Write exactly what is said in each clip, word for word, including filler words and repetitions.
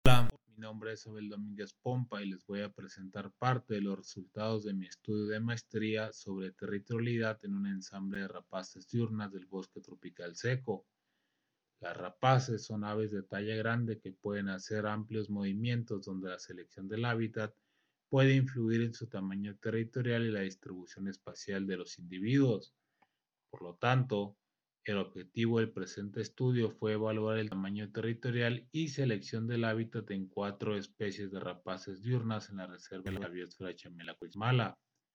Hola, mi nombre es Abel Domínguez Pompa y les voy a presentar parte de los resultados de mi estudio de maestría sobre territorialidad en un ensamble de rapaces diurnas del bosque tropical seco. Las rapaces son aves de talla grande que pueden hacer amplios movimientos donde la selección del hábitat puede influir en su tamaño territorial y la distribución espacial de los individuos. Por lo tanto, el objetivo del presente estudio fue evaluar el tamaño territorial y selección del hábitat en cuatro especies de rapaces diurnas en la reserva de la biosfera Chamela-Cuixmala.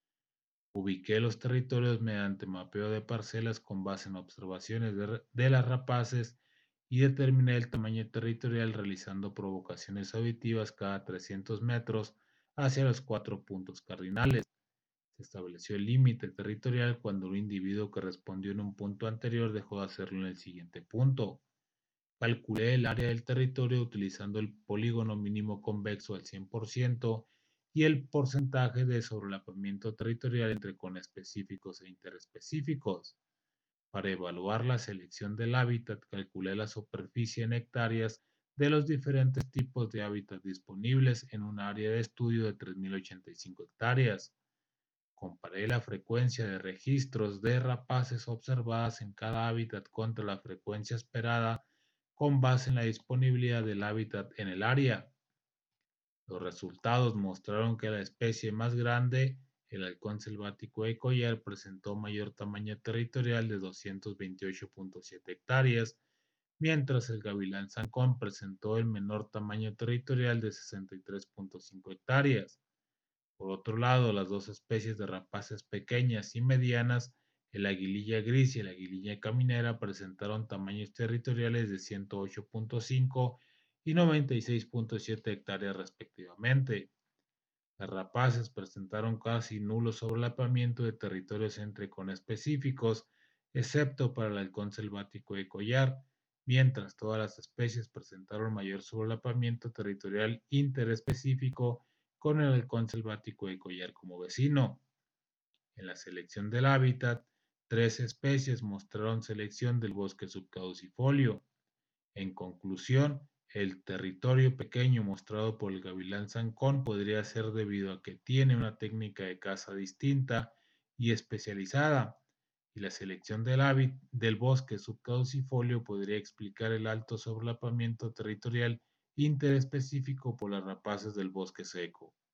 Ubiqué los territorios mediante mapeo de parcelas con base en observaciones de, de las rapaces y determiné el tamaño territorial realizando provocaciones auditivas cada trescientos metros hacia los cuatro puntos cardinales. Se estableció el límite territorial cuando un individuo que respondió en un punto anterior dejó de hacerlo en el siguiente punto. Calculé el área del territorio utilizando el polígono mínimo convexo al cien por ciento y el porcentaje de sobrelapamiento territorial entre conespecíficos e interespecíficos. Para evaluar la selección del hábitat, calculé la superficie en hectáreas de los diferentes tipos de hábitat disponibles en un área de estudio de tres mil ochenta y cinco hectáreas. Comparé la frecuencia de registros de rapaces observadas en cada hábitat contra la frecuencia esperada con base en la disponibilidad del hábitat en el área. Los resultados mostraron que la especie más grande, el halcón selvático de collar, presentó mayor tamaño territorial de doscientos veintiocho punto siete hectáreas, mientras el gavilán zancón presentó el menor tamaño territorial de sesenta y tres punto cinco hectáreas. Por otro lado, las dos especies de rapaces pequeñas y medianas, el aguililla gris y el aguililla caminera, presentaron tamaños territoriales de ciento ocho punto cinco y noventa y seis punto siete hectáreas respectivamente. Las rapaces presentaron casi nulo sobrelapamiento de territorios entre conespecíficos, excepto para el halcón selvático de collar, mientras todas las especies presentaron mayor sobrelapamiento territorial interespecífico con el halcón selvático de collar como vecino. En la selección del hábitat, tres especies mostraron selección del bosque subcaducifolio. En conclusión, el territorio pequeño mostrado por el gavilán zancón podría ser debido a que tiene una técnica de caza distinta y especializada, y la selección del, hábit del bosque subcaducifolio podría explicar el alto sobrelapamiento territorial interespecífico por las rapaces del bosque seco.